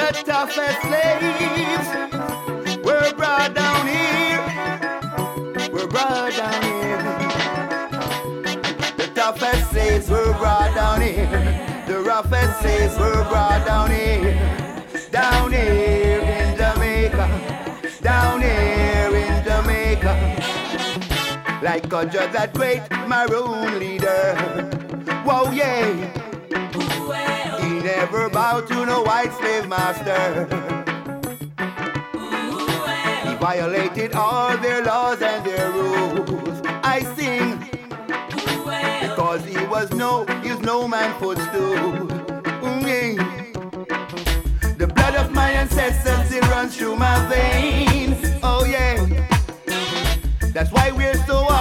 The toughest slaves were brought down here. Were brought down here. The toughest slaves were brought down here. The roughest slaves were brought down here. Down here in Jamaica. Down here in Jamaica. Like a judge, that great maroon leader. Whoa, yeah. He never bowed to no white slave master. He violated all their laws and their rules. I sing because he was no man footstool. Yeah. The blood of my ancestors, it runs through my veins. Oh yeah. That's why we're so